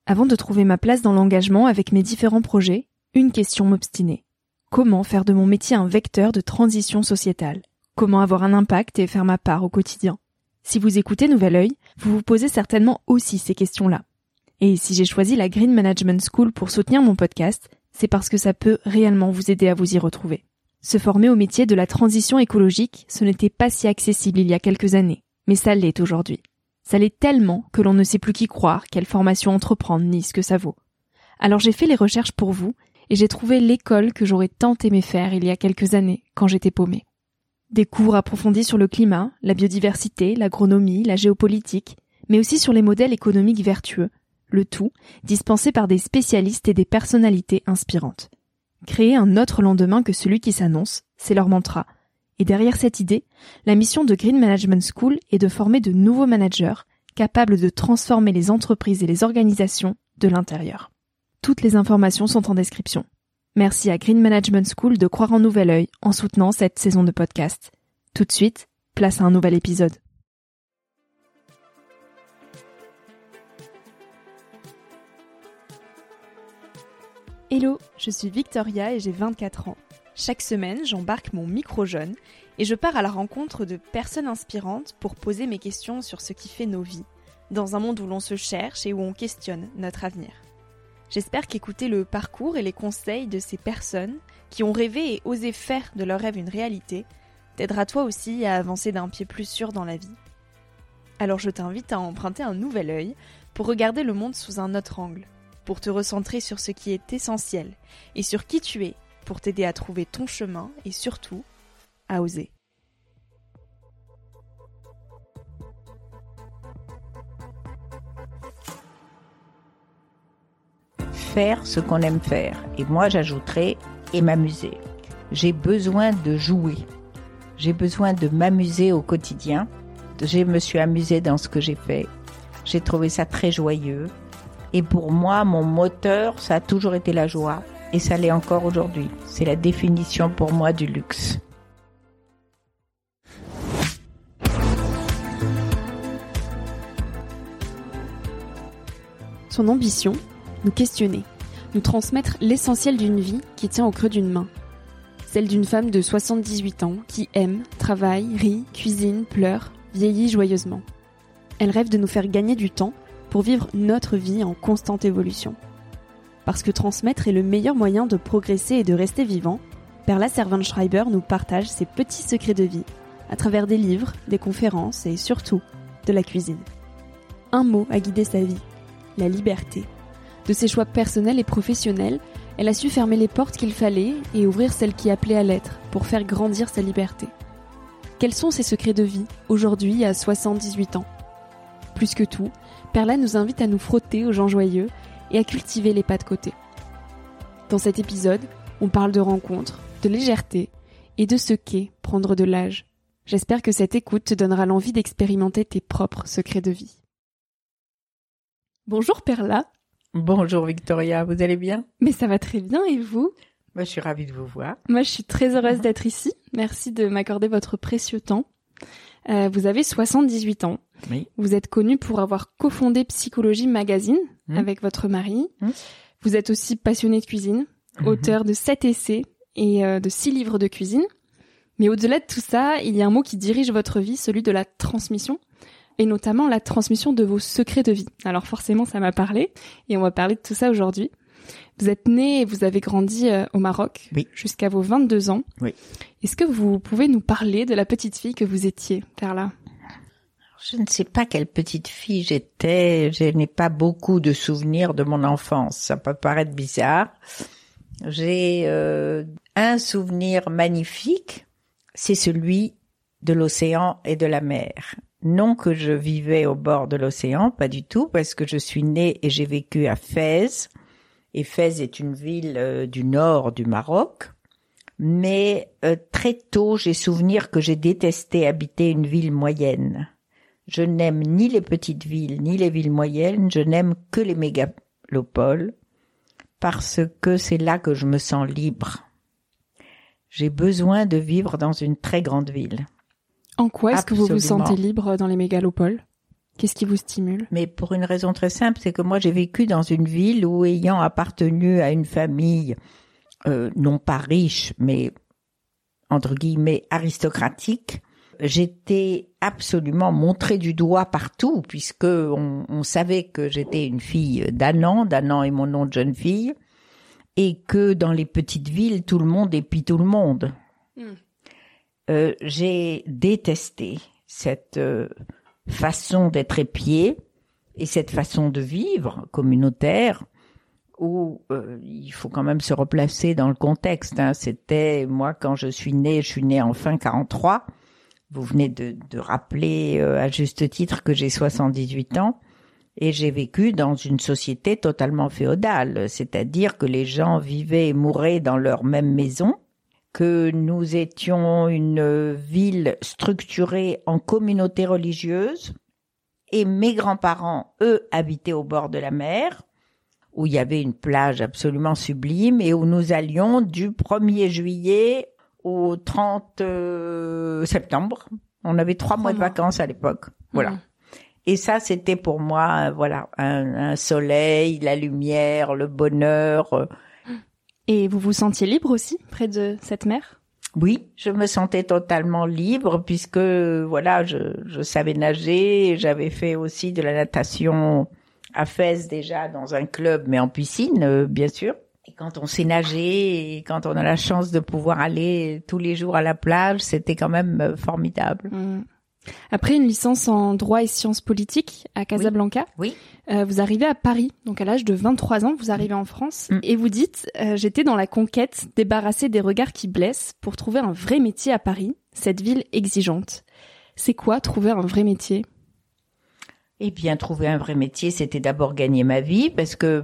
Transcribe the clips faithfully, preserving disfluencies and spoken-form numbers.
Avant de trouver ma place dans l'engagement avec mes différents projets, une question m'obstinait. Comment faire de mon métier un vecteur de transition sociétale ? Comment avoir un impact et faire ma part au quotidien ? Si vous écoutez Nouvel Œil, vous vous posez certainement aussi ces questions-là. Et si j'ai choisi la Green Management School pour soutenir mon podcast, c'est parce que ça peut réellement vous aider à vous y retrouver. Se former au métier de la transition écologique, ce n'était pas si accessible il y a quelques années, mais ça l'est aujourd'hui. Ça l'est tellement que l'on ne sait plus qui croire, quelle formation entreprendre, ni ce que ça vaut. Alors j'ai fait les recherches pour vous, et j'ai trouvé l'école que j'aurais tant aimé faire il y a quelques années, quand j'étais paumée. Des cours approfondis sur le climat, la biodiversité, l'agronomie, la géopolitique, mais aussi sur les modèles économiques vertueux, le tout dispensé par des spécialistes et des personnalités inspirantes. Créer un autre lendemain que celui qui s'annonce, c'est leur mantra. Et derrière cette idée, la mission de Green Management School est de former de nouveaux managers capables de transformer les entreprises et les organisations de l'intérieur. Toutes les informations sont en description. Merci à Green Management School de croire en Nouvel Œil en soutenant cette saison de podcast. Tout de suite, place à un nouvel épisode. Hello, je suis Victoria et j'ai vingt-quatre ans. Chaque semaine, j'embarque mon micro jeune et je pars à la rencontre de personnes inspirantes pour poser mes questions sur ce qui fait nos vies, dans un monde où l'on se cherche et où on questionne notre avenir. J'espère qu'écouter le parcours et les conseils de ces personnes qui ont rêvé et osé faire de leur rêve une réalité t'aidera toi aussi à avancer d'un pied plus sûr dans la vie. Alors je t'invite à emprunter un nouvel œil pour regarder le monde sous un autre angle, pour te recentrer sur ce qui est essentiel et sur qui tu es, pour t'aider à trouver ton chemin et surtout, à oser. Faire ce qu'on aime faire. Et moi, j'ajouterais et m'amuser. J'ai besoin de jouer. J'ai besoin de m'amuser au quotidien. Je me suis amusée dans ce que j'ai fait. J'ai trouvé ça très joyeux. Et pour moi, mon moteur, ça a toujours été la joie. Et ça l'est encore aujourd'hui. C'est la définition pour moi du luxe. Son ambition, nous questionner, nous transmettre l'essentiel d'une vie qui tient au creux d'une main. Celle d'une femme de soixante-dix-huit ans qui aime, travaille, rit, cuisine, pleure, vieillit joyeusement. Elle rêve de nous faire gagner du temps pour vivre notre vie en constante évolution. Parce que transmettre est le meilleur moyen de progresser et de rester vivant, Perla Servan-Schreiber nous partage ses petits secrets de vie à travers des livres, des conférences et surtout de la cuisine. Un mot a guidé sa vie, la liberté. De ses choix personnels et professionnels, elle a su fermer les portes qu'il fallait et ouvrir celles qui appelaient à l'être pour faire grandir sa liberté. Quels sont ses secrets de vie aujourd'hui à soixante-dix-huit ans ? Plus que tout, Perla nous invite à nous frotter aux gens joyeux et à cultiver les pas de côté. Dans cet épisode, on parle de rencontres, de légèreté et de ce qu'est prendre de l'âge. J'espère que cette écoute te donnera l'envie d'expérimenter tes propres secrets de vie. Bonjour Perla. Bonjour Victoria, vous allez bien ? Mais ça va très bien et vous ? Moi, je suis ravie de vous voir. Moi, je suis très heureuse d'être ici. Merci de m'accorder votre précieux temps. Euh, vous avez soixante-dix-huit ans. Oui. Vous êtes connue pour avoir cofondé Psychologie Magazine mmh. avec votre mari. Mmh. Vous êtes aussi passionnée de cuisine, mmh. auteur de sept essais et euh, de six livres de cuisine. Mais au-delà de tout ça, il y a un mot qui dirige votre vie, celui de la transmission, et notamment la transmission de vos secrets de vie. Alors forcément, ça m'a parlé, et on va parler de tout ça aujourd'hui. Vous êtes née et vous avez grandi euh, au Maroc oui. jusqu'à vos vingt-deux ans. Oui. Est-ce que vous pouvez nous parler de la petite fille que vous étiez, Perla ? Je ne sais pas quelle petite fille j'étais. Je n'ai pas beaucoup de souvenirs de mon enfance. Ça peut paraître bizarre. J'ai euh, un souvenir magnifique, c'est celui de l'océan et de la mer. Non que je vivais au bord de l'océan, pas du tout, parce que je suis née et j'ai vécu à Fès. Et Fès est une ville euh, du nord du Maroc. Mais euh, très tôt, j'ai souvenir que j'ai détesté habiter une ville moyenne. Je n'aime ni les petites villes, ni les villes moyennes, je n'aime que les mégalopoles, parce que c'est là que je me sens libre. J'ai besoin de vivre dans une très grande ville. En quoi est-ce Absolument. que vous vous sentez libre dans les mégalopoles ? Qu'est-ce qui vous stimule? Mais pour une raison très simple, c'est que moi j'ai vécu dans une ville où, ayant appartenu à une famille euh, non pas riche, mais entre guillemets aristocratique, j'étais absolument montrée du doigt partout, puisque on, on savait que j'étais une fille d'Annan, d'Annan est mon nom de jeune fille, et que dans les petites villes, tout le monde épie tout le monde. Mm. Euh, j'ai détesté cette euh, façon d'être épiée et cette façon de vivre communautaire, où euh, il faut quand même se replacer dans le contexte. Hein. C'était, moi, quand je suis née, je suis née en fin quarante-trois. Vous venez de, de rappeler euh, à juste titre que j'ai soixante-dix-huit ans et j'ai vécu dans une société totalement féodale, c'est-à-dire que les gens vivaient et mouraient dans leur même maison, que nous étions une ville structurée en communauté religieuse et mes grands-parents, eux, habitaient au bord de la mer, où il y avait une plage absolument sublime et où nous allions du premier juillet au trente septembre. On avait trois mois de vacances à l'époque. Voilà. Mmh. Et ça, c'était pour moi, voilà, un, un soleil, la lumière, le bonheur. Et vous vous sentiez libre aussi, près de cette mer? Oui, je me sentais totalement libre puisque, voilà, je, je savais nager. J'avais fait aussi de la natation à Fès déjà dans un club, mais en piscine, euh, bien sûr. Et quand on sait nager et quand on a la chance de pouvoir aller tous les jours à la plage, c'était quand même euh, formidable. Mmh. Après une licence en droit et sciences politiques à Casablanca, oui. Oui. Euh, vous arrivez à Paris, donc à l'âge de vingt-trois ans, vous arrivez en France, mmh. et vous dites euh, « J'étais dans la conquête, débarrassée des regards qui blessent, pour trouver un vrai métier à Paris, cette ville exigeante. » C'est quoi trouver un vrai métier ? Eh bien, trouver un vrai métier, c'était d'abord gagner ma vie, parce que,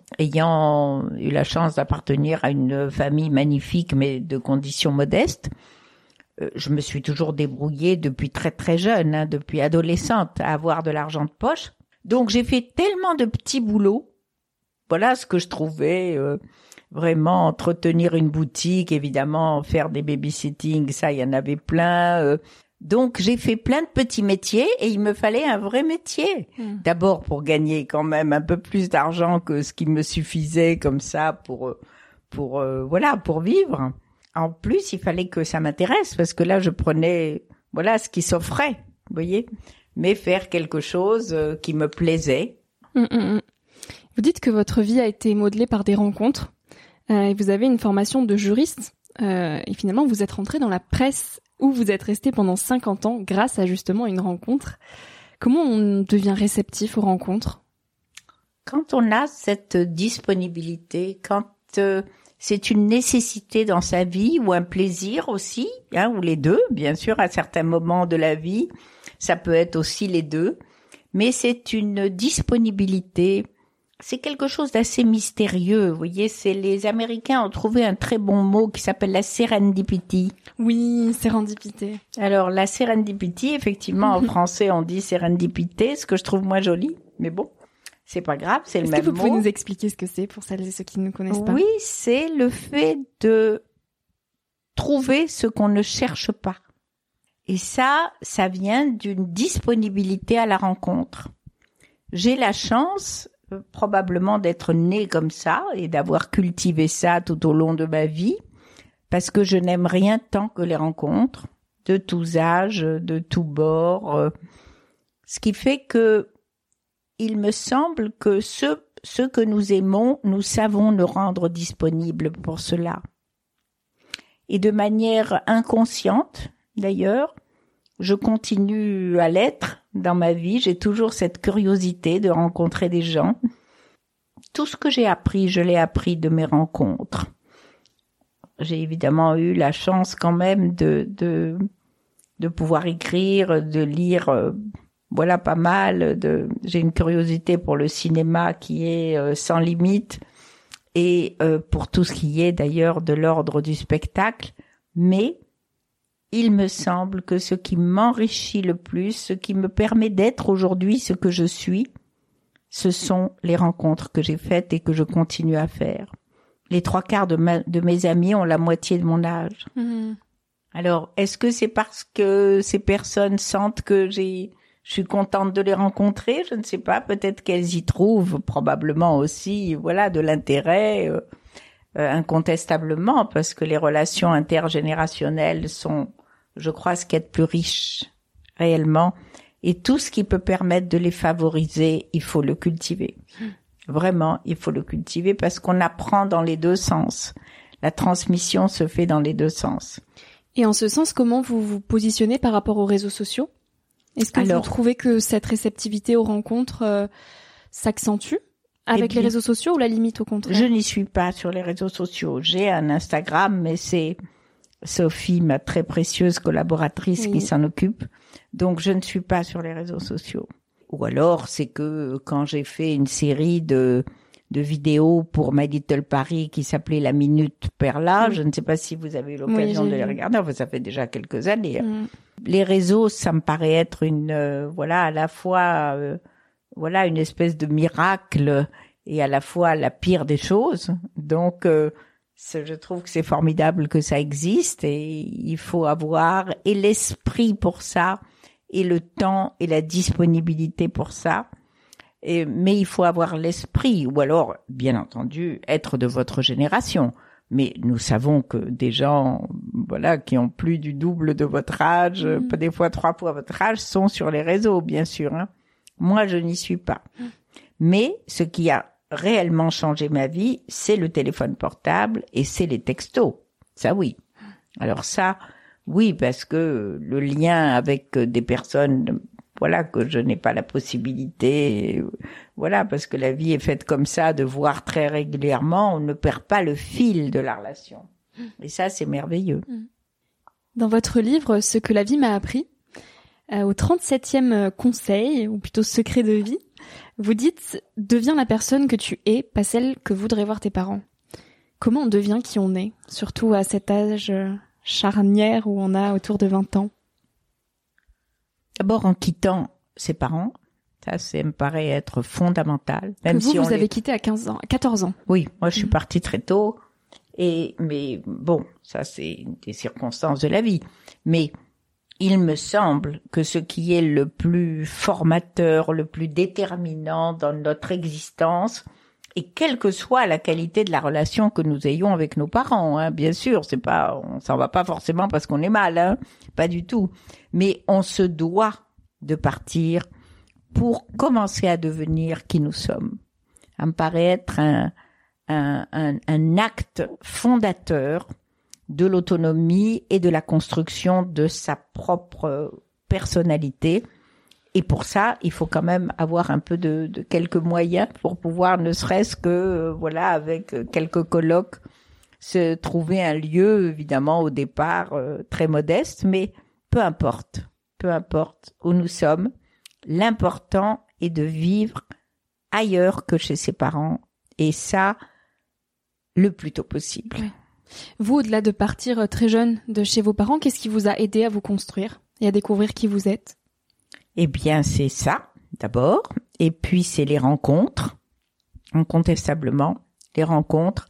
ayant eu la chance d'appartenir à une famille magnifique, mais de conditions modestes, euh, je me suis toujours débrouillée depuis très très jeune, hein, depuis adolescente, à avoir de l'argent de poche. Donc, j'ai fait tellement de petits boulots. Voilà ce que je trouvais, euh, vraiment entretenir une boutique, évidemment, faire des babysitting, ça, il y en avait plein, euh, Donc, j'ai fait plein de petits métiers et il me fallait un vrai métier. Mmh. D'abord, pour gagner quand même un peu plus d'argent que ce qui me suffisait comme ça pour, pour, euh, voilà, pour vivre. En plus, il fallait que ça m'intéresse parce que là, je prenais, voilà, ce qui s'offrait, vous voyez. Mais faire quelque chose euh, qui me plaisait. Mmh, mmh. Vous dites que votre vie a été modelée par des rencontres. Euh, et vous avez une formation de juriste. Euh, et finalement, vous êtes rentré dans la presse où vous êtes resté pendant cinquante ans grâce à justement une rencontre. Comment on devient réceptif aux rencontres ? Quand on a cette disponibilité, quand euh, c'est une nécessité dans sa vie ou un plaisir aussi, hein, ou les deux, bien sûr, à certains moments de la vie, ça peut être aussi les deux, mais c'est une disponibilité. C'est quelque chose d'assez mystérieux, vous voyez, c'est les Américains ont trouvé un très bon mot qui s'appelle la serendipity. Oui, sérendipité. Alors, la serendipity, effectivement, en français, on dit sérendipité, ce que je trouve moins joli, mais bon, c'est pas grave, c'est le même mot. Est-ce que vous pouvez nous expliquer ce que c'est pour celles et ceux qui ne connaissent pas ? Oui, c'est le fait de trouver ce qu'on ne cherche pas. Et ça, ça vient d'une disponibilité à la rencontre. J'ai la chance probablement d'être née comme ça et d'avoir cultivé ça tout au long de ma vie parce que je n'aime rien tant que les rencontres de tous âges, de tous bords, ce qui fait que il me semble que ceux, ceux que nous aimons, nous savons nous rendre disponibles pour cela. Et de manière inconsciente, d'ailleurs, je continue à l'être dans ma vie. J'ai toujours cette curiosité de rencontrer des gens. Tout ce que j'ai appris, je l'ai appris de mes rencontres. J'ai évidemment eu la chance quand même de de de pouvoir écrire, de lire, euh, voilà pas mal. De, j'ai une curiosité pour le cinéma qui est euh, sans limite et euh, pour tout ce qui est d'ailleurs de l'ordre du spectacle. Mais il me semble que ce qui m'enrichit le plus, ce qui me permet d'être aujourd'hui ce que je suis, ce sont les rencontres que j'ai faites et que je continue à faire. Les trois quarts de, ma, de mes amis ont la moitié de mon âge. Mmh. Alors, est-ce que c'est parce que ces personnes sentent que j'ai, Je suis contente de les rencontrer. Je ne sais pas, peut-être qu'elles y trouvent probablement aussi, voilà, de l'intérêt, euh, euh, incontestablement, parce que les relations intergénérationnelles sont, je crois, ce qu'il y a de plus riche réellement. Et tout ce qui peut permettre de les favoriser, il faut le cultiver. Vraiment, il faut le cultiver parce qu'on apprend dans les deux sens. La transmission se fait dans les deux sens. Et en ce sens, comment vous vous positionnez par rapport aux réseaux sociaux ? Est-ce que Alors, vous trouvez que cette réceptivité aux rencontres euh, s'accentue avec eh bien, les réseaux sociaux ou la limite au contraire ? Je n'y suis pas sur les réseaux sociaux. J'ai un Instagram, mais c'est Sophie, ma très précieuse collaboratrice, oui. qui s'en occupe. Donc, je ne suis pas sur les réseaux sociaux. Ou alors, c'est que quand j'ai fait une série de de vidéos pour My Little Paris qui s'appelait La Minute Perla. Oui. Je ne sais pas si vous avez eu l'occasion oui, de les regarder. Enfin, ça fait déjà quelques années. Mm. Les réseaux, ça me paraît être une, euh, voilà, à la fois, euh, voilà, une espèce de miracle et à la fois la pire des choses. Donc, euh, je trouve que c'est formidable que ça existe et il faut avoir et l'esprit pour ça et le temps et la disponibilité pour ça. Et, mais il faut avoir l'esprit, ou alors, bien entendu, être de votre génération. Mais nous savons que des gens, voilà, qui ont plus du double de votre âge, mmh. des fois trois fois votre âge, sont sur les réseaux, bien sûr. Hein. Moi, je n'y suis pas. Mmh. Mais ce qui a réellement changé ma vie, c'est le téléphone portable et c'est les textos. Ça, oui. Alors ça, oui, parce que le lien avec des personnes... Voilà, que je n'ai pas la possibilité, voilà, parce que la vie est faite comme ça, de voir très régulièrement, on ne perd pas le fil de la relation. Et ça, c'est merveilleux. Dans votre livre, Ce que la vie m'a appris, euh, au trente-septième conseil, ou plutôt secret de vie, vous dites « Deviens la personne que tu es, pas celle que voudraient voir tes parents ». Comment on devient qui on est, surtout à cet âge charnière où on a autour de vingt ans ? D'abord en quittant ses parents, ça, ça me paraît être fondamental. Même que vous, si vous avez les... quitté à quinze ans, à quatorze ans. Oui, moi je suis mmh. partie très tôt, et mais bon, ça c'est des circonstances de la vie. Mais il me semble que ce qui est le plus formateur, le plus déterminant dans notre existence, et quelle que soit la qualité de la relation que nous ayons avec nos parents, hein, bien sûr, c'est pas, on s'en va pas forcément parce qu'on est mal, hein, pas du tout. Mais on se doit de partir pour commencer à devenir qui nous sommes. Ça me paraît être un, un, un, un acte fondateur de l'autonomie et de la construction de sa propre personnalité. Et pour ça, il faut quand même avoir un peu de, de quelques moyens pour pouvoir, ne serait-ce que, euh, voilà, avec quelques colloques, se trouver un lieu, évidemment, au départ, euh, très modeste, mais peu importe, peu importe où nous sommes. L'important est de vivre ailleurs que chez ses parents, et ça, le plus tôt possible. Oui. Vous, au-delà de partir très jeune de chez vos parents, qu'est-ce qui vous a aidé à vous construire et à découvrir qui vous êtes ? Eh bien, c'est ça, d'abord. Et puis, c'est les rencontres, incontestablement, les rencontres.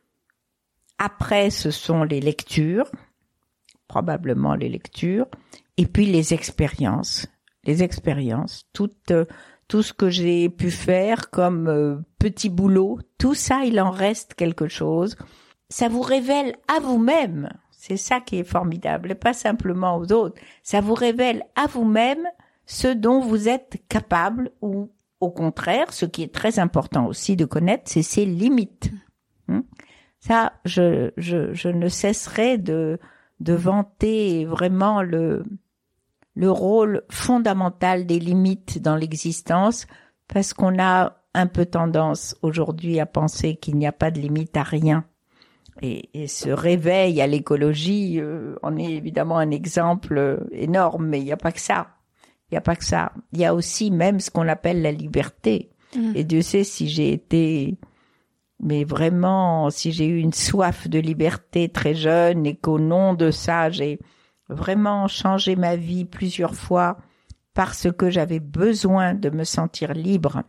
Après, ce sont les lectures, probablement les lectures. Et puis, les expériences. Les expériences. Tout, euh, tout ce que j'ai pu faire comme euh, petit boulot, tout ça, il en reste quelque chose. Ça vous révèle à vous-même. C'est ça qui est formidable. Et pas simplement aux autres. Ça vous révèle à vous-même ce dont vous êtes capable, ou au contraire, ce qui est très important aussi de connaître, c'est ses limites. Hum Ça, je, je, je ne cesserai de, de vanter vraiment le, le rôle fondamental des limites dans l'existence, parce qu'on a un peu tendance aujourd'hui à penser qu'il n'y a pas de limite à rien. Et, et ce réveil à l'écologie euh, en est évidemment un exemple énorme, mais il n'y a pas que ça. Il n'y a pas que ça. Il y a aussi même ce qu'on appelle la liberté. Mmh. Et Dieu sait si j'ai été, mais vraiment, si j'ai eu une soif de liberté très jeune et qu'au nom de ça, j'ai vraiment changé ma vie plusieurs fois parce que j'avais besoin de me sentir libre.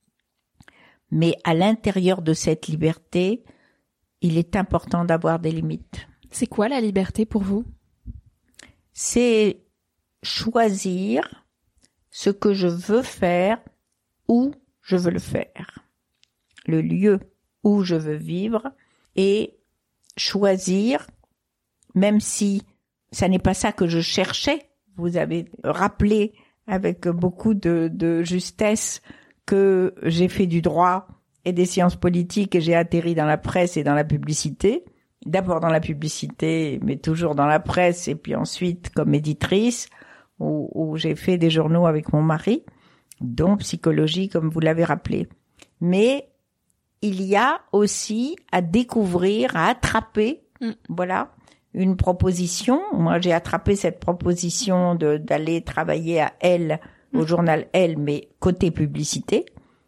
Mais à l'intérieur de cette liberté, il est important d'avoir des limites. C'est quoi la liberté pour vous ? C'est choisir ce que je veux faire, où je veux le faire, le lieu où je veux vivre, et choisir, même si ça n'est pas ça que je cherchais. Vous avez rappelé avec beaucoup de, de justesse que j'ai fait du droit et des sciences politiques et j'ai atterri dans la presse et dans la publicité. D'abord dans la publicité, mais toujours dans la presse, et puis ensuite comme éditrice, où, où j'ai fait des journaux avec mon mari, dont Psychologie, comme vous l'avez rappelé. Mais il y a aussi à découvrir, à attraper, mm. voilà, une proposition. Moi, j'ai attrapé cette proposition de d'aller travailler à Elle, au mm. journal Elle, mais côté publicité.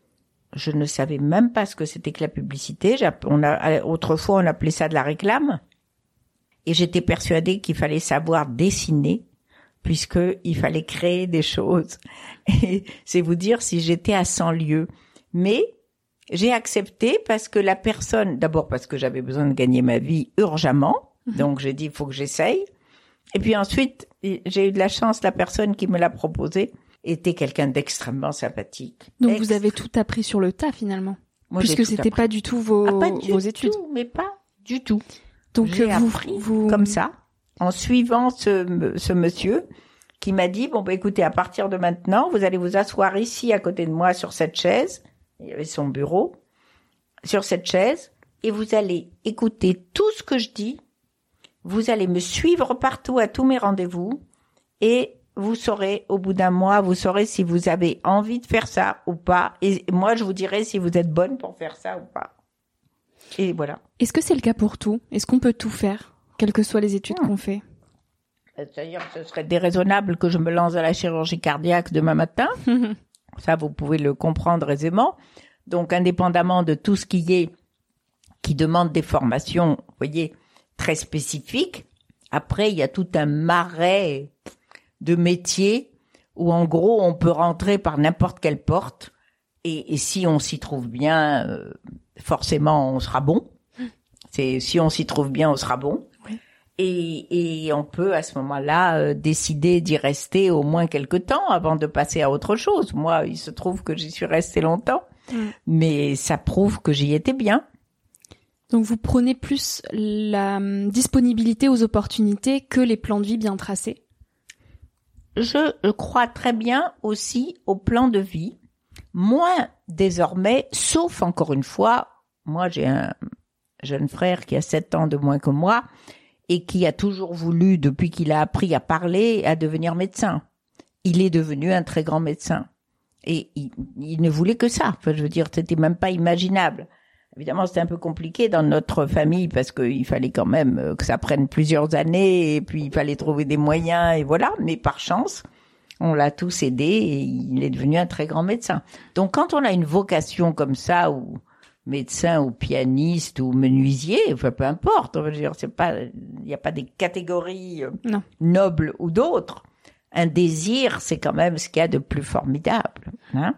Je ne savais même pas ce que c'était que la publicité. On a, autrefois, on appelait ça de la réclame. Et j'étais persuadée qu'il fallait savoir dessiner, puisque il fallait créer des choses. Et c'est vous dire si j'étais à cent lieues. Mais j'ai accepté parce que la personne, d'abord parce que j'avais besoin de gagner ma vie urgemment. Mmh. Donc j'ai dit, il faut que j'essaye. Et puis ensuite, j'ai eu de la chance, la personne qui me l'a proposé était quelqu'un d'extrêmement sympathique. Donc Extré- vous avez tout appris sur le tas finalement. Moi, puisque c'était appris. pas du tout vos, ah, pas du vos études. Tout, mais pas du tout. Donc j'ai vous, appris vous... comme ça, en suivant ce, ce monsieur qui m'a dit, bon, bah, écoutez, à partir de maintenant, vous allez vous asseoir ici à côté de moi sur cette chaise. Il y avait son bureau. Sur cette chaise. Et vous allez écouter tout ce que je dis. Vous allez me suivre partout à tous mes rendez-vous. Et vous saurez, au bout d'un mois, vous saurez si vous avez envie de faire ça ou pas. Et moi, je vous dirai si vous êtes bonne pour faire ça ou pas. Et voilà. Est-ce que c'est le cas pour tout? Est-ce qu'on peut tout faire, quelles que soient les études mmh. qu'on fait? C'est-à-dire que ce serait déraisonnable que je me lance à la chirurgie cardiaque demain matin. Ça, vous pouvez le comprendre aisément. Donc, indépendamment de tout ce qui est, qui demande des formations, vous voyez, très spécifiques, après, il y a tout un marais de métiers où, en gros, on peut rentrer par n'importe quelle porte. Et, et si on s'y trouve bien, euh, forcément, on sera bon. C'est, si on s'y trouve bien, on sera bon. Oui. Et, et on peut, à ce moment-là, euh, décider d'y rester au moins quelque temps avant de passer à autre chose. Moi, il se trouve que j'y suis restée longtemps, mmh. mais ça prouve que j'y étais bien. Donc, vous prenez plus la disponibilité aux opportunités que les plans de vie bien tracés? Je, je crois très bien aussi au plan de vie. Moins désormais, sauf encore une fois, moi j'ai un jeune frère qui a sept ans de moins que moi et qui a toujours voulu, depuis qu'il a appris à parler, à devenir médecin. Il est devenu un très grand médecin. Et il, il ne voulait que ça. Enfin, je veux dire, c'était même pas imaginable. Évidemment, c'était un peu compliqué dans notre famille parce qu'il fallait quand même que ça prenne plusieurs années et puis il fallait trouver des moyens et voilà. Mais par chance, on l'a tous aidé et il est devenu un très grand médecin. Donc, quand on a une vocation comme ça, ou médecin, ou pianiste, ou menuisier, enfin, peu importe, on va dire, c'est pas, il n'y a pas des catégories non. nobles ou d'autres. Un désir, c'est quand même ce qu'il y a de plus formidable, hein.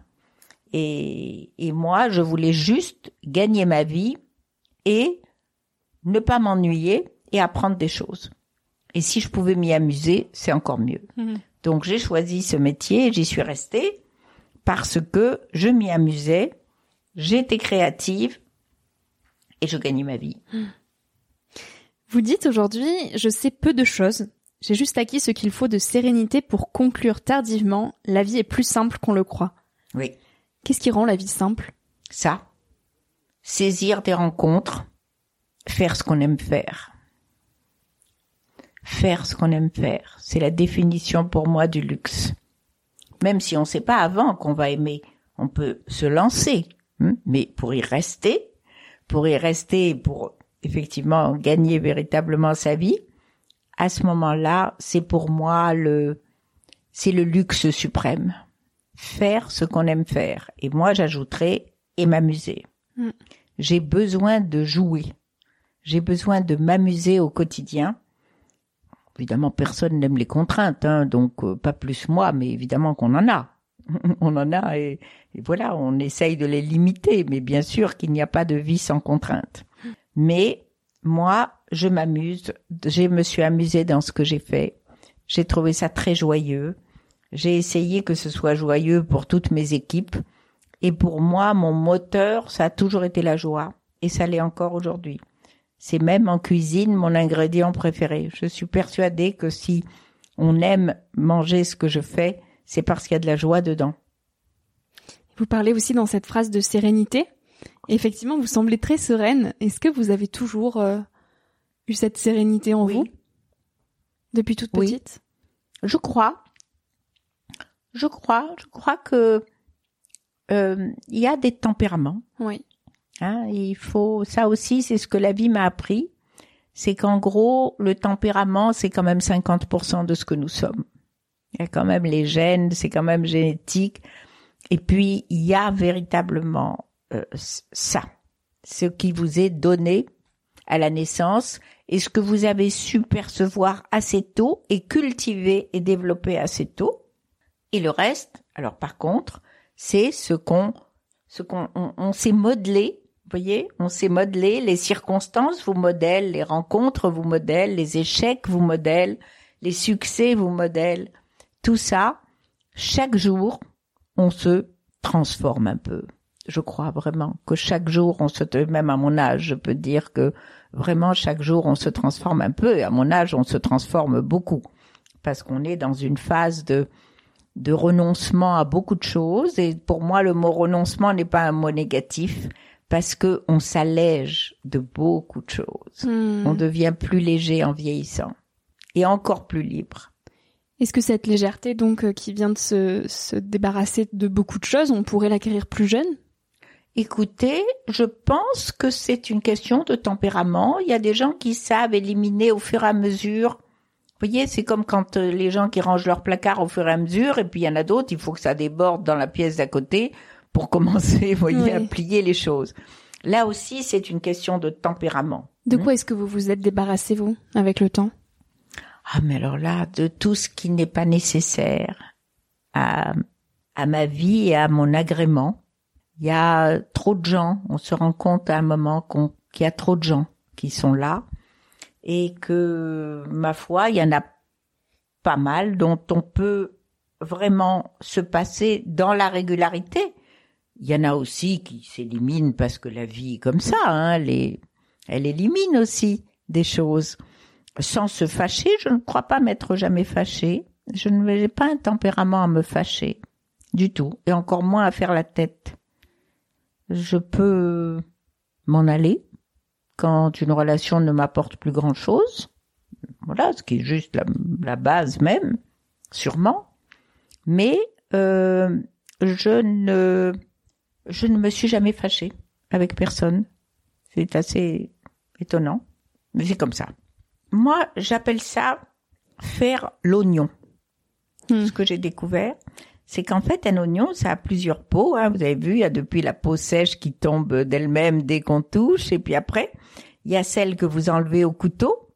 Et, et moi, je voulais juste gagner ma vie et ne pas m'ennuyer et apprendre des choses. Et si je pouvais m'y amuser, c'est encore mieux. Mmh. Donc, j'ai choisi ce métier et j'y suis restée parce que je m'y amusais, j'étais créative et je gagnais ma vie. Vous dites aujourd'hui, je sais peu de choses. J'ai juste acquis ce qu'il faut de sérénité pour conclure tardivement. La vie est plus simple qu'on le croit. Oui. Qu'est-ce qui rend la vie simple? Ça. Saisir des rencontres. Faire ce qu'on aime faire. Faire ce qu'on aime faire. C'est la définition pour moi du luxe. Même si on ne sait pas avant qu'on va aimer, on peut se lancer. Hein, mais pour y rester, pour y rester, pour effectivement gagner véritablement sa vie, à ce moment-là, c'est pour moi le, c'est le luxe suprême. Faire ce qu'on aime faire. Et moi, j'ajouterais et m'amuser. Mmh. J'ai besoin de jouer. J'ai besoin de m'amuser au quotidien. Évidemment, personne n'aime les contraintes, hein, donc euh, pas plus moi, mais évidemment qu'on en a. on en a et, et voilà, on essaye de les limiter, mais bien sûr qu'il n'y a pas de vie sans contrainte. Mmh. Mais moi, je m'amuse. Je me suis amusée dans ce que j'ai fait. J'ai trouvé ça très joyeux. J'ai essayé que ce soit joyeux pour toutes mes équipes. Et pour moi, mon moteur, ça a toujours été la joie. Et ça l'est encore aujourd'hui. C'est même en cuisine mon ingrédient préféré. Je suis persuadée que si on aime manger ce que je fais, c'est parce qu'il y a de la joie dedans. Vous parlez aussi dans cette phrase de sérénité. Effectivement, vous semblez très sereine. Est-ce que vous avez toujours euh, eu cette sérénité en oui. vous depuis toute petite? Oui. Je crois. Je crois. Je crois que euh, il y a des tempéraments. Oui. Hein, il faut. Ça aussi, c'est ce que la vie m'a appris. C'est qu'en gros, le tempérament, c'est quand même cinquante pour cent de ce que nous sommes. Il y a quand même les gènes, c'est quand même génétique. Et puis, il y a véritablement euh, ça, ce qui vous est donné à la naissance et ce que vous avez su percevoir assez tôt et cultiver et développer assez tôt. Et le reste, alors par contre, c'est ce qu'on, ce qu'on, on, on s'est modelé. Vous voyez, on s'est modelé, les circonstances vous modèlent, les rencontres vous modèlent, les échecs vous modèlent, les succès vous modèlent. Tout ça, chaque jour, on se transforme un peu. Je crois vraiment que chaque jour, on se, même à mon âge, je peux dire que vraiment chaque jour, on se transforme un peu. Et à mon âge, on se transforme beaucoup parce qu'on est dans une phase de de renoncement à beaucoup de choses. Et pour moi, le mot renoncement n'est pas un mot négatif. Parce que on s'allège de beaucoup de choses. Mmh. On devient plus léger en vieillissant et encore plus libre. Est-ce que cette légèreté, donc, euh, qui vient de se, se débarrasser de beaucoup de choses, on pourrait l'acquérir plus jeune? Écoutez, je pense que c'est une question de tempérament. Il y a des gens qui savent éliminer au fur et à mesure. Vous voyez, c'est comme quand euh, les gens qui rangent leur placard au fur et à mesure, et puis il y en a d'autres, il faut que ça déborde dans la pièce d'à côté pour commencer, vous voyez, oui. à plier les choses. Là aussi, c'est une question de tempérament. De quoi est-ce que vous vous êtes débarrassé, vous, avec le temps? Ah, mais alors là, de tout ce qui n'est pas nécessaire à, à ma vie et à mon agrément. Il y a trop de gens, on se rend compte à un moment qu'on, qu'il y a trop de gens qui sont là et que, ma foi, il y en a pas mal dont on peut vraiment se passer dans la régularité. Il y en a aussi qui s'éliminent parce que la vie est comme ça, hein, les, elle élimine aussi des choses. Sans se fâcher, je ne crois pas m'être jamais fâchée. Je n'ai pas un tempérament à me fâcher, du tout, et encore moins à faire la tête. Je peux m'en aller quand une relation ne m'apporte plus grand-chose. Voilà, ce qui est juste la, la base même, sûrement. Mais euh, je ne... Je ne me suis jamais fâchée avec personne. C'est assez étonnant, mais c'est comme ça. Moi, j'appelle ça faire l'oignon. Mmh. Ce que j'ai découvert, c'est qu'en fait, un oignon, ça a plusieurs peaux. Hein. Vous avez vu, il y a depuis la peau sèche qui tombe d'elle-même dès qu'on touche, et puis après, il y a celle que vous enlevez au couteau.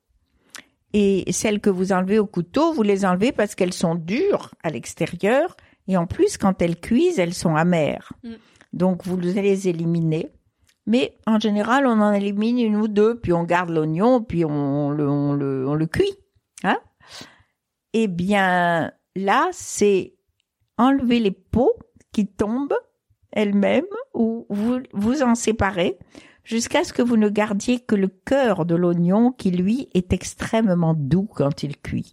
Et celles que vous enlevez au couteau, vous les enlevez parce qu'elles sont dures à l'extérieur, et en plus, quand elles cuisent, elles sont amères. Mmh. Donc, vous les éliminez. Mais, en général, on en élimine une ou deux, puis on garde l'oignon, puis on le, on le, on le cuit. Hein? Eh bien, là, c'est enlever les peaux qui tombent elles-mêmes, ou vous, vous en séparez, jusqu'à ce que vous ne gardiez que le cœur de l'oignon, qui, lui, est extrêmement doux quand il cuit.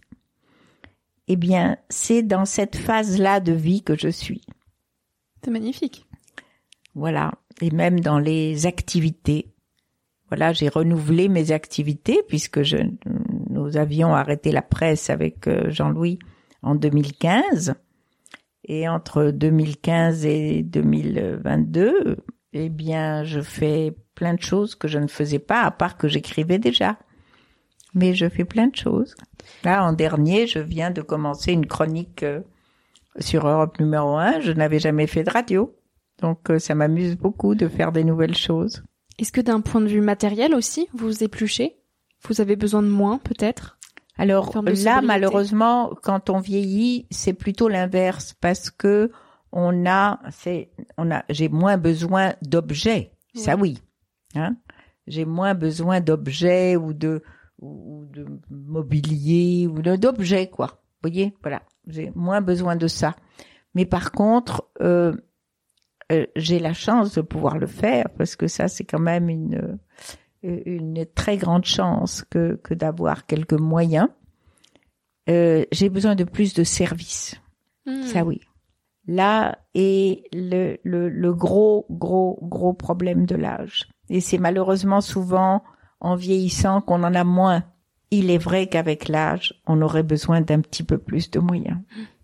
Eh bien, c'est dans cette phase-là de vie que je suis. C'est magnifique. Voilà, et même dans les activités. Voilà, j'ai renouvelé mes activités puisque je, nous avions arrêté la presse avec Jean-Louis en deux mille quinze. Et entre deux mille quinze et deux mille vingt-deux, eh bien, je fais plein de choses que je ne faisais pas, à part que j'écrivais déjà. Mais je fais plein de choses. Là, en dernier, je viens de commencer une chronique sur Europe numéro un. Je n'avais jamais fait de radio. Donc, euh, ça m'amuse beaucoup de faire des nouvelles choses. Est-ce que d'un point de vue matériel aussi, vous épluchez? Vous avez besoin de moins, peut-être? Alors là, malheureusement, quand on vieillit, c'est plutôt l'inverse parce que on a, c'est, on a, j'ai moins besoin d'objets. Ouais. Ça oui, hein. J'ai moins besoin d'objets ou de, ou de mobilier ou de, d'objets, quoi. Vous voyez, voilà. j'ai moins besoin de ça. Mais par contre, euh, euh, j'ai la chance de pouvoir le faire parce que ça, c'est quand même une une très grande chance que que d'avoir quelques moyens. Euh, j'ai besoin de plus de services. Mmh. Ça oui. Là est le, le le gros gros gros problème de l'âge. Et c'est malheureusement souvent en vieillissant qu'on en a moins. Il est vrai qu'avec l'âge, on aurait besoin d'un petit peu plus de moyens.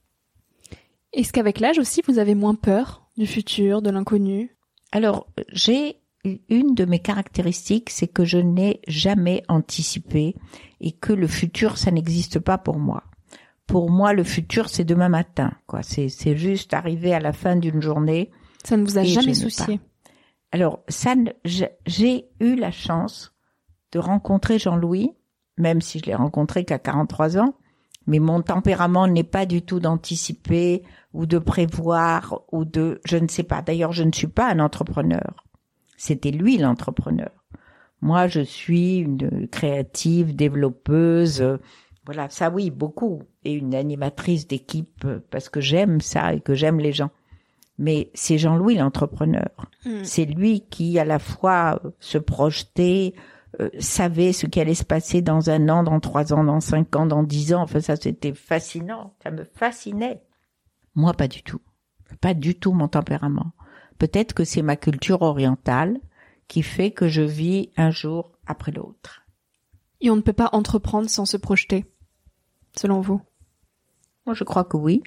Est-ce qu'avec l'âge aussi, vous avez moins peur du futur, de l'inconnu? Alors, j'ai une de mes caractéristiques, c'est que je n'ai jamais anticipé et que le futur, ça n'existe pas pour moi. Pour moi, le futur, c'est demain matin, quoi. C'est, c'est juste arriver à la fin d'une journée. Ça ne vous a jamais soucié? Alors, ça, j'ai eu la chance de rencontrer Jean-Louis, même si je l'ai rencontré qu'à quarante-trois ans, mais mon tempérament n'est pas du tout d'anticiper ou de prévoir ou de, je ne sais pas. D'ailleurs, je ne suis pas un entrepreneur. C'était lui l'entrepreneur. Moi, je suis une créative, développeuse, euh, voilà, ça oui, beaucoup, et une animatrice d'équipe euh, parce que j'aime ça et que j'aime les gens. Mais c'est Jean-Louis l'entrepreneur. Mmh. C'est lui qui, à la fois, euh, se projetait, euh, savait ce qui allait se passer dans un an, dans trois ans, dans cinq ans, dans dix ans. Enfin, ça, c'était fascinant. Ça me fascinait. Moi, pas du tout. Pas du tout mon tempérament. Peut-être que c'est ma culture orientale qui fait que je vis un jour après l'autre. Et on ne peut pas entreprendre sans se projeter, selon vous? Moi, je crois que oui.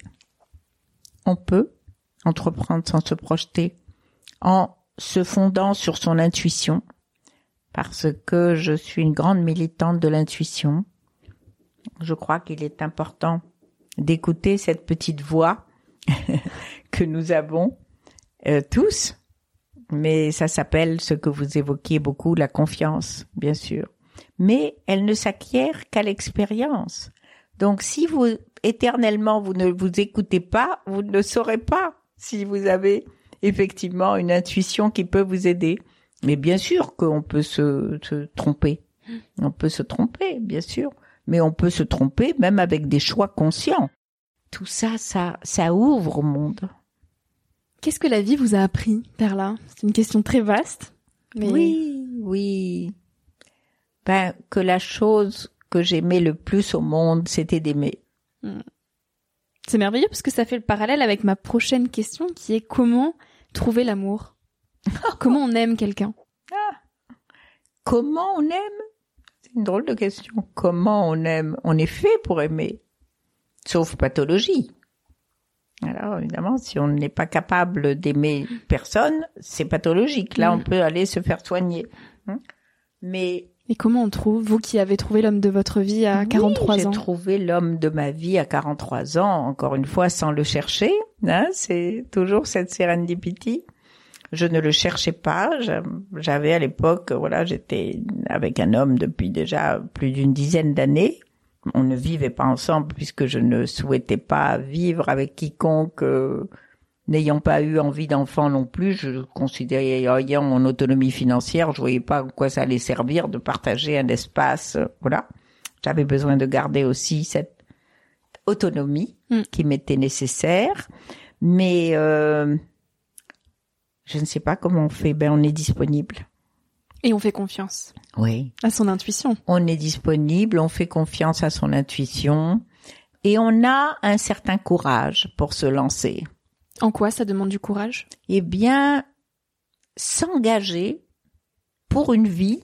On peut entreprendre sans se projeter, en se fondant sur son intuition, parce que je suis une grande militante de l'intuition. Je crois qu'il est important d'écouter cette petite voix que nous avons euh, tous, mais ça s'appelle ce que vous évoquiez beaucoup, la confiance, bien sûr. Mais elle ne s'acquiert qu'à l'expérience. Donc si vous, éternellement, vous ne vous écoutez pas, vous ne le saurez pas si vous avez effectivement une intuition qui peut vous aider. Mais bien sûr qu'on peut se, se tromper. On peut se tromper, bien sûr. Mais on peut se tromper même avec des choix conscients. Tout ça, ça, ça ouvre au monde. Qu'est-ce que la vie vous a appris, Perla? C'est une question très vaste. Mais... Oui, oui. Ben, que la chose que j'aimais le plus au monde, c'était d'aimer. Hmm. C'est merveilleux parce que ça fait le parallèle avec ma prochaine question qui est comment trouver l'amour? Comment on aime quelqu'un? Ah. Comment on aime? C'est une drôle de question. Comment on aime? On est fait pour aimer. Sauf pathologie. Alors, évidemment, si on n'est pas capable d'aimer personne, c'est pathologique. Là, mmh. on peut aller se faire soigner. Mais... Et comment on trouve, vous qui avez trouvé l'homme de votre vie à quarante-trois oui, ans? J'ai trouvé l'homme de ma vie à quarante-trois ans, encore une fois, sans le chercher. Hein, c'est toujours cette serendipity. Je ne le cherchais pas. J'avais à l'époque, voilà, j'étais avec un homme depuis déjà plus d'une dizaine d'années. On ne vivait pas ensemble puisque je ne souhaitais pas vivre avec quiconque euh, n'ayant pas eu envie d'enfant non plus. Je considérais, ayant mon autonomie financière, je voyais pas à quoi ça allait servir de partager un espace. Euh, voilà. J'avais besoin de garder aussi cette autonomie mmh. qui m'était nécessaire. Mais euh, je ne sais pas comment on fait. Ben, on est disponible. Et on fait confiance. Oui. À son intuition. On est disponible, on fait confiance à son intuition et on a un certain courage pour se lancer. En quoi ça demande du courage? Eh bien, s'engager pour une vie.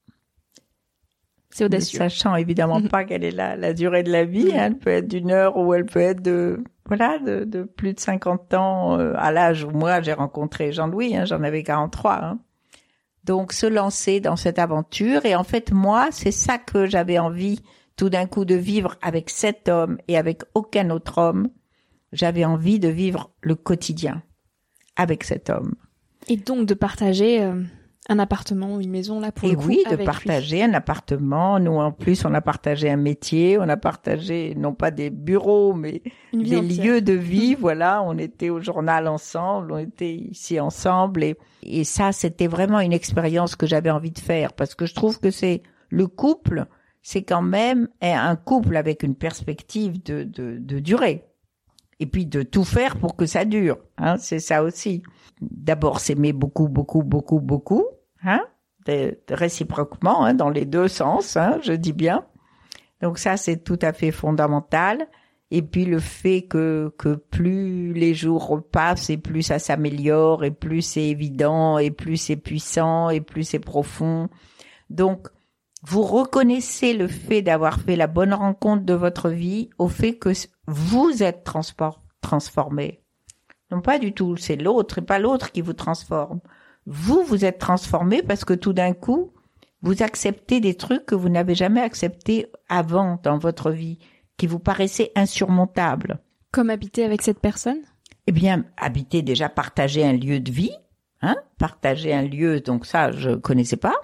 C'est audacieux. Sachant évidemment pas quelle est la, la durée de la vie. Hein, elle peut être d'une heure ou elle peut être de, voilà, de, de plus de cinquante ans euh, à l'âge où moi j'ai rencontré Jean-Louis. Hein, j'en avais quarante-trois. Hein. Donc, se lancer dans cette aventure. Et en fait, moi, c'est ça que j'avais envie tout d'un coup de vivre avec cet homme et avec aucun autre homme. J'avais envie de vivre le quotidien avec cet homme. Et donc, de partager euh, un appartement ou une maison, là, pour et le coup, oui, avec de partager lui. un appartement. Nous, en plus, on a partagé un métier. On a partagé, non pas des bureaux, mais des entière. lieux de vie. Voilà, on était au journal ensemble, on était ici ensemble. Et, et ça, c'était vraiment une expérience que j'avais envie de faire. Parce que je trouve que c'est le couple, c'est quand même un couple avec une perspective de, de, de durée. Et puis de tout faire pour que ça dure, hein, c'est ça aussi. D'abord s'aimer beaucoup, beaucoup, beaucoup, beaucoup, hein, de, de réciproquement, hein, dans les deux sens, hein, je dis bien. Donc ça, c'est tout à fait fondamental. Et puis le fait que que plus les jours repassent et plus ça s'améliore et plus c'est évident et plus c'est puissant et plus c'est profond. Donc vous reconnaissez le fait d'avoir fait la bonne rencontre de votre vie au fait que vous êtes transport, transformé. Non, pas du tout, c'est l'autre et pas l'autre qui vous transforme. Vous, vous êtes transformé parce que tout d'un coup, vous acceptez des trucs que vous n'avez jamais acceptés avant dans votre vie, qui vous paraissaient insurmontables. Comme habiter avec cette personne ? Eh bien, habiter déjà, partager un lieu de vie, hein, partager un lieu, donc ça, je connaissais pas.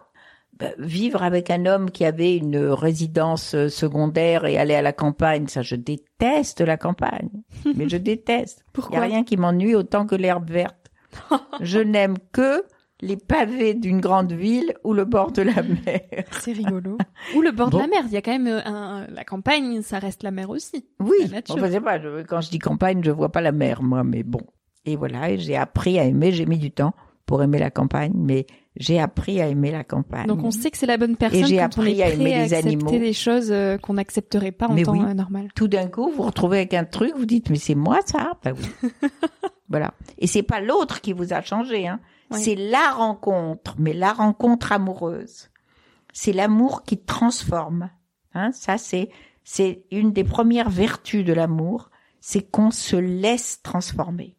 Vivre avec un homme qui avait une résidence secondaire et aller à la campagne, ça, je déteste la campagne. Mais je déteste. Pourquoi ? Il n'y a rien qui m'ennuie autant que l'herbe verte. Je n'aime que les pavés d'une grande ville ou le bord de la mer. C'est rigolo. Ou le bord bon. de la mer. Il y a quand même un, la campagne, ça reste la mer aussi. Oui. La nature. Bon, je sais pas, je, quand je dis campagne, je vois pas la mer, moi, mais bon. Et voilà, j'ai appris à aimer, j'ai mis du temps pour aimer la campagne, mais j'ai appris à aimer la campagne. Donc on sait que c'est la bonne personne et j'ai quand appris on est à prêt aimer à les accepter animaux. des choses euh, qu'on n'accepterait pas en mais temps oui. euh, normal. Tout d'un coup, vous vous retrouvez avec un truc, vous dites mais c'est moi ça. Ben oui. Voilà. Et c'est pas l'autre qui vous a changé, hein. Oui. C'est la rencontre, mais la rencontre amoureuse. C'est l'amour qui transforme. Hein, ça c'est c'est une des premières vertus de l'amour, c'est qu'on se laisse transformer.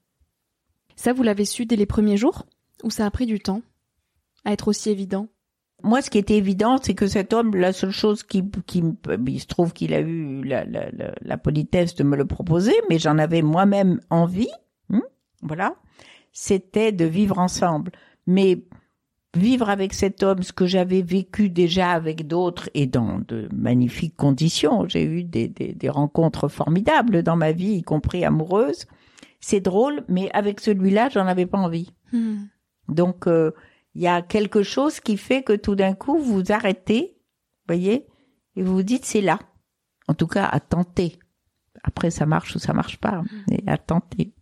Ça, vous l'avez su dès les premiers jours ou ça a pris du temps à être aussi évident? Moi, ce qui était évident, c'est que cet homme, la seule chose qui, qui, il se trouve qu'il a eu la, la, la, la politesse de me le proposer, mais j'en avais moi-même envie, hein, voilà, c'était de vivre ensemble. Mais vivre avec cet homme, ce que j'avais vécu déjà avec d'autres et dans de magnifiques conditions, j'ai eu des, des, des rencontres formidables dans ma vie, y compris amoureuses. C'est drôle, mais avec celui-là, j'en avais pas envie. Hmm. Donc, euh, il y a quelque chose qui fait que tout d'un coup, vous arrêtez, voyez, et vous vous dites, c'est là. En tout cas, à tenter. Après, ça marche ou ça marche pas, mais à tenter.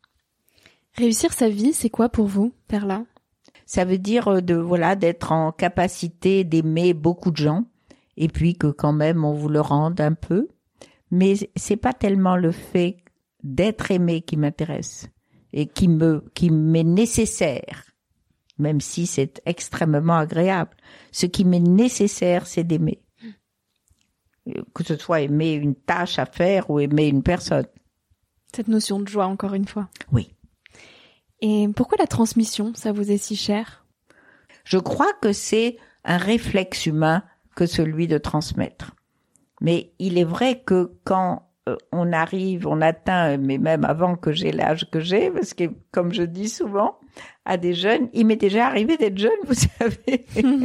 Réussir sa vie, c'est quoi pour vous, Perla? Ça veut dire de, voilà, d'être en capacité d'aimer beaucoup de gens, et puis que quand même, on vous le rende un peu. Mais c'est pas tellement le fait d'être aimé qui m'intéresse, et qui me, qui m'est nécessaire. Même si c'est extrêmement agréable. Ce qui m'est nécessaire, c'est d'aimer. Que ce soit aimer une tâche à faire ou aimer une personne. Cette notion de joie, encore une fois. Oui. Et pourquoi la transmission, ça vous est si cher? Je crois que c'est un réflexe humain que celui de transmettre. Mais il est vrai que quand on arrive, on atteint, mais même avant que j'ai l'âge que j'ai, parce que comme je dis souvent à des jeunes, il m'est déjà arrivé d'être jeune, vous savez.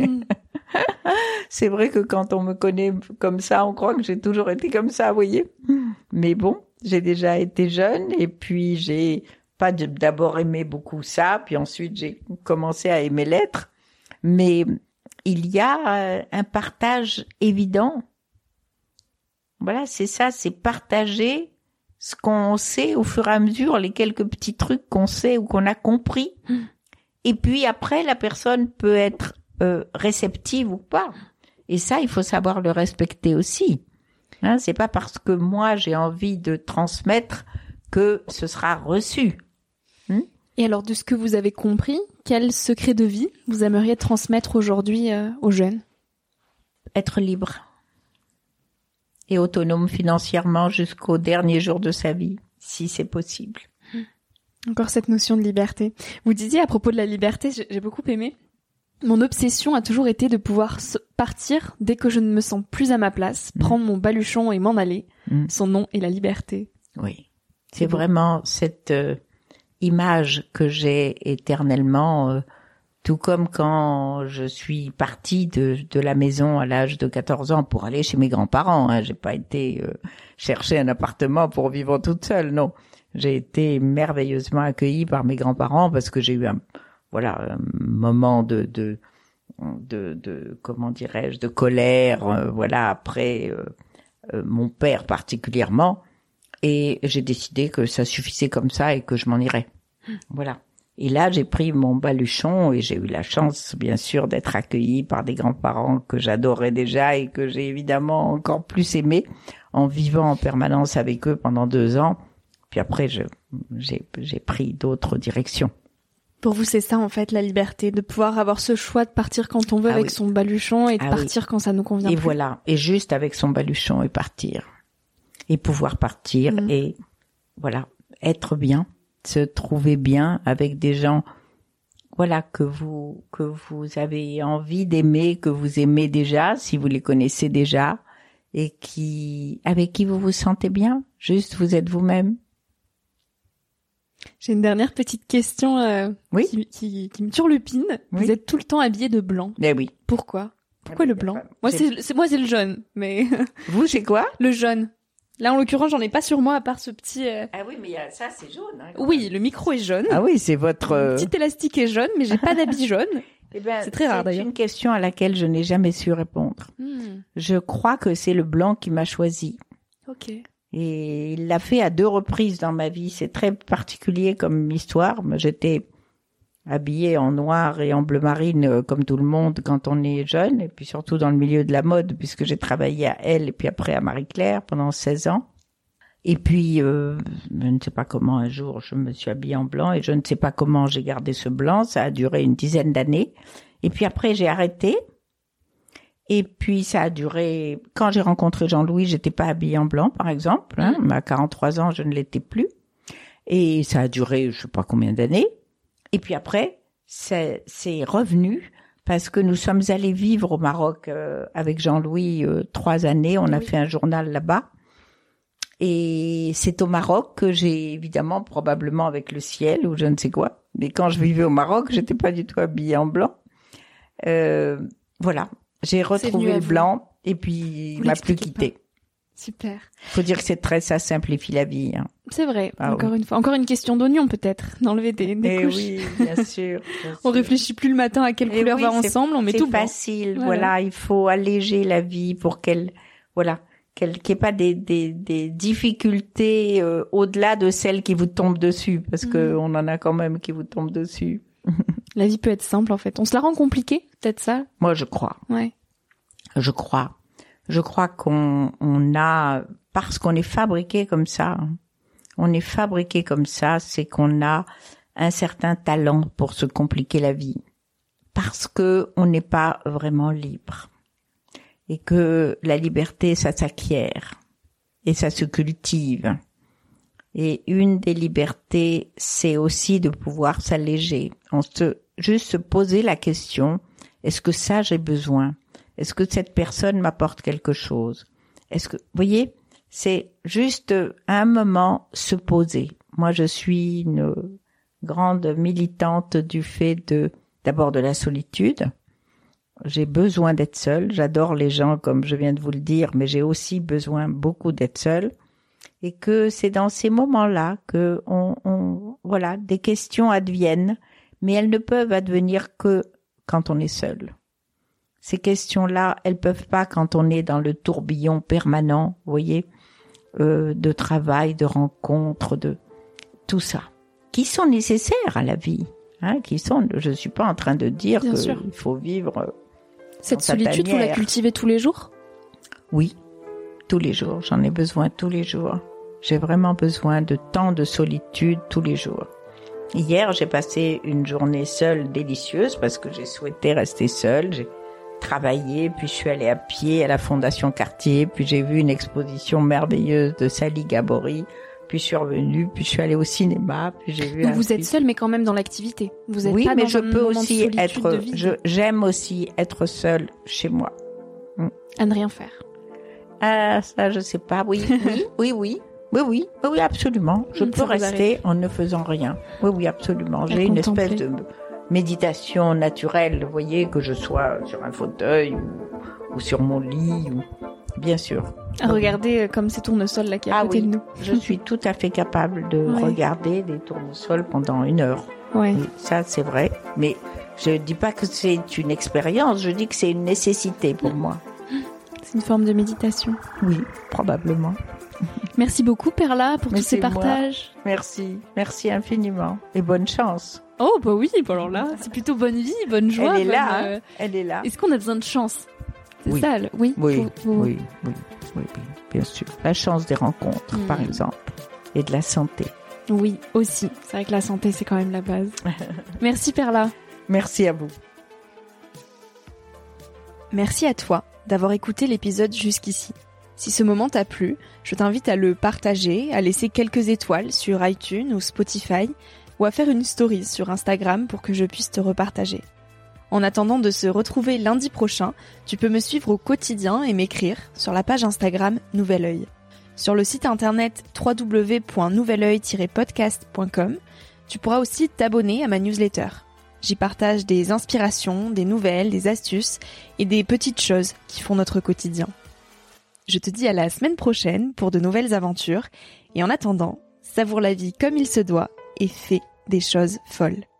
C'est vrai que quand on me connaît comme ça, on croit que j'ai toujours été comme ça, vous voyez. Mais bon, j'ai déjà été jeune et puis j'ai pas d'abord aimé beaucoup ça, puis ensuite j'ai commencé à aimer l'être. Mais il y a un partage évident. Voilà, c'est ça, c'est partager ce qu'on sait au fur et à mesure, les quelques petits trucs qu'on sait ou qu'on a compris. Mmh. Et puis après, la personne peut être euh, réceptive ou pas. Et ça, il faut savoir le respecter aussi. Hein, c'est pas parce que moi, j'ai envie de transmettre que ce sera reçu. Mmh. Et alors, de ce que vous avez compris, quel secret de vie vous aimeriez transmettre aujourd'hui euh, aux jeunes? Être libre. Et autonome financièrement jusqu'au dernier jour de sa vie, si c'est possible. Encore cette notion de liberté. Vous disiez à propos de la liberté, j'ai beaucoup aimé. Mon obsession a toujours été de pouvoir partir dès que je ne me sens plus à ma place, mmh. prendre mon baluchon et m'en aller. Mmh. Son nom est la liberté. Oui, c'est, c'est vraiment cette euh, image que j'ai éternellement... Euh, Tout comme quand je suis partie de, de la maison à l'âge de quatorze ans pour aller chez mes grands-parents. Hein. J'ai pas été euh, chercher un appartement pour vivre toute seule, non. J'ai été merveilleusement accueillie par mes grands-parents parce que j'ai eu un, voilà, un moment de, de, de, de comment dirais-je, de colère, euh, voilà, après euh, euh, mon père particulièrement. Et j'ai décidé que ça suffisait comme ça et que je m'en irais. Voilà. Et là, j'ai pris mon baluchon et j'ai eu la chance, bien sûr, d'être accueillie par des grands-parents que j'adorais déjà et que j'ai évidemment encore plus aimés en vivant en permanence avec eux pendant deux ans. Puis après, je, j'ai, j'ai pris d'autres directions. Pour vous, c'est ça, en fait, la liberté, de pouvoir avoir ce choix de partir quand on veut ah avec oui. son baluchon et de ah partir oui. quand ça nous convient et plus. Et voilà. Et juste avec son baluchon et partir. Et pouvoir partir mmh. et, voilà, être bien. Se trouver bien avec des gens, voilà, que vous que vous avez envie d'aimer, que vous aimez déjà, si vous les connaissez déjà, et qui avec qui vous vous sentez bien. Juste, vous êtes vous-même. J'ai une dernière petite question euh, oui. qui, qui, qui me turlupine. Oui. Vous êtes tout le temps habillé de blanc. Mais oui. Pourquoi Pourquoi ah, le blanc pas, Moi, c'est, c'est moi, c'est le jaune. Mais vous, c'est quoi Le jaune. Là, en l'occurrence, j'en ai pas sur moi à part ce petit... Euh... Ah oui, mais y a, ça, c'est jaune. Hein, oui, même. Le micro est jaune. Ah oui, c'est votre... Le petit élastique est jaune, mais j'ai pas d'habit jaune. Eh ben, c'est très rare, d'ailleurs. C'est une question à laquelle je n'ai jamais su répondre. Hmm. Je crois que c'est le blanc qui m'a choisi. Ok. Et il l'a fait à deux reprises dans ma vie. C'est très particulier comme histoire. J'étais habillée en noir et en bleu marine comme tout le monde quand on est jeune, et puis surtout dans le milieu de la mode, puisque j'ai travaillé à Elle et puis après à Marie-Claire pendant seize ans. Et puis, euh, je ne sais pas comment, un jour, je me suis habillée en blanc et je ne sais pas comment j'ai gardé ce blanc. Ça a duré une dizaine d'années. Et puis après, j'ai arrêté. Et puis, ça a duré... Quand j'ai rencontré Jean-Louis, j'étais pas habillée en blanc, par exemple. Hein. Mmh. À quarante-trois ans, je ne l'étais plus. Et ça a duré, je sais pas combien d'années. Et puis après, c'est, c'est revenu parce que nous sommes allés vivre au Maroc euh, avec Jean-Louis euh, trois années. On a oui. fait un journal là-bas. Et c'est au Maroc que j'ai, évidemment, probablement avec le ciel ou je ne sais quoi. Mais quand je vivais au Maroc, j'étais pas du tout habillée en blanc. Euh, voilà. J'ai retrouvé le blanc et puis il m'a plus quitté. Pas. Super. Faut dire que c'est très, ça simplifie la vie. Hein. C'est vrai. Ah, encore oui. une fois, encore une question d'oignon peut-être, d'enlever des, des eh couches. Oui, bien sûr. Bien on sûr. réfléchit plus le matin à quelle et couleur oui, va ensemble, on met tout blanc. C'est facile. Voilà. voilà, il faut alléger la vie pour qu'elle, voilà, qu'elle, qu'il n'y ait pas des, des, des difficultés euh, au-delà de celles qui vous tombent dessus, parce mmh. que on en a quand même qui vous tombent dessus. La vie peut être simple en fait. On se la rend compliquée, peut-être ça. Moi, je crois. Ouais. Je crois. Je crois qu'on on a, parce qu'on est fabriqué comme ça, on est fabriqué comme ça, c'est qu'on a un certain talent pour se compliquer la vie. Parce que on n'est pas vraiment libre. Et que la liberté, ça s'acquiert. Et ça se cultive. Et une des libertés, c'est aussi de pouvoir s'alléger. On se, juste se poser la question, est-ce que ça j'ai besoin? Est-ce que cette personne m'apporte quelque chose? Est-ce que, vous voyez, c'est juste à un moment se poser. Moi, je suis une grande militante du fait de, d'abord de la solitude. J'ai besoin d'être seule. J'adore les gens, comme je viens de vous le dire, mais j'ai aussi besoin beaucoup d'être seule. Et que c'est dans ces moments-là que on, on, voilà, des questions adviennent, mais elles ne peuvent advenir que quand on est seul. Ces questions-là, elles peuvent pas quand on est dans le tourbillon permanent, vous voyez, euh, de travail, de rencontres, de tout ça, qui sont nécessaires à la vie, hein, qui sont. Je suis pas en train de dire Bien que sûr. il faut vivre. Cette solitude, vous la cultivez tous les jours? Oui, tous les jours. J'en ai besoin tous les jours. J'ai vraiment besoin de temps de solitude tous les jours. Hier, j'ai passé une journée seule délicieuse parce que j'ai souhaité rester seule. J'ai travaillé, puis je suis allée à pied à la Fondation Cartier, puis j'ai vu une exposition merveilleuse de Sally Gabori, puis je suis revenue, puis je suis allée au cinéma, puis j'ai vu. Donc un vous film. êtes seule, mais quand même dans l'activité. Vous êtes oui, pas mais dans je un peux moment aussi de être. de vide. Je, j'aime aussi être seule chez moi. Mm. À ne rien faire. Ah, ça, je sais pas. Oui, oui, oui, oui. Oui, oui, oui, oui, absolument. Je Mmh, peux rester en ne faisant rien. Oui, oui, absolument. J'ai une espèce de méditation naturelle, vous voyez, que je sois sur un fauteuil ou, ou sur mon lit, ou... bien sûr. À regarder comme ces tournesols là qui est à ah, côté oui. de nous. Je suis tout à fait capable de ouais. regarder des tournesols pendant une heure. Ouais. Oui, ça, c'est vrai. Mais je dis pas que c'est une expérience, je dis que c'est une nécessité pour moi. C'est une forme de méditation. Oui, probablement. Merci beaucoup Perla pour Mais tous ces c'est moi. partages. Merci, merci infiniment et bonne chance. Oh bah oui, bah alors là, c'est plutôt bonne vie, bonne joie. Elle est là, bonne, euh, hein, elle est là. Est-ce qu'on a besoin de chance? C'est Oui. ça, le- oui. Oui, faut- faut- oui, oui, oui, oui, bien sûr. La chance des rencontres, Mm. par exemple, et de la santé. Oui, aussi. C'est vrai que la santé, c'est quand même la base. Merci Perla. Merci à vous. Merci à toi d'avoir écouté l'épisode jusqu'ici. Si ce moment t'a plu, je t'invite à le partager, à laisser quelques étoiles sur iTunes ou Spotify, ou à faire une story sur Instagram pour que je puisse te repartager. En attendant de se retrouver lundi prochain, tu peux me suivre au quotidien et m'écrire sur la page Instagram Nouvel Oeil. Sur le site internet w w w point nouvel oeil tiret podcast point com, tu pourras aussi t'abonner à ma newsletter. J'y partage des inspirations, des nouvelles, des astuces et des petites choses qui font notre quotidien. Je te dis à la semaine prochaine pour de nouvelles aventures et en attendant, savoure la vie comme il se doit et fais des choses folles.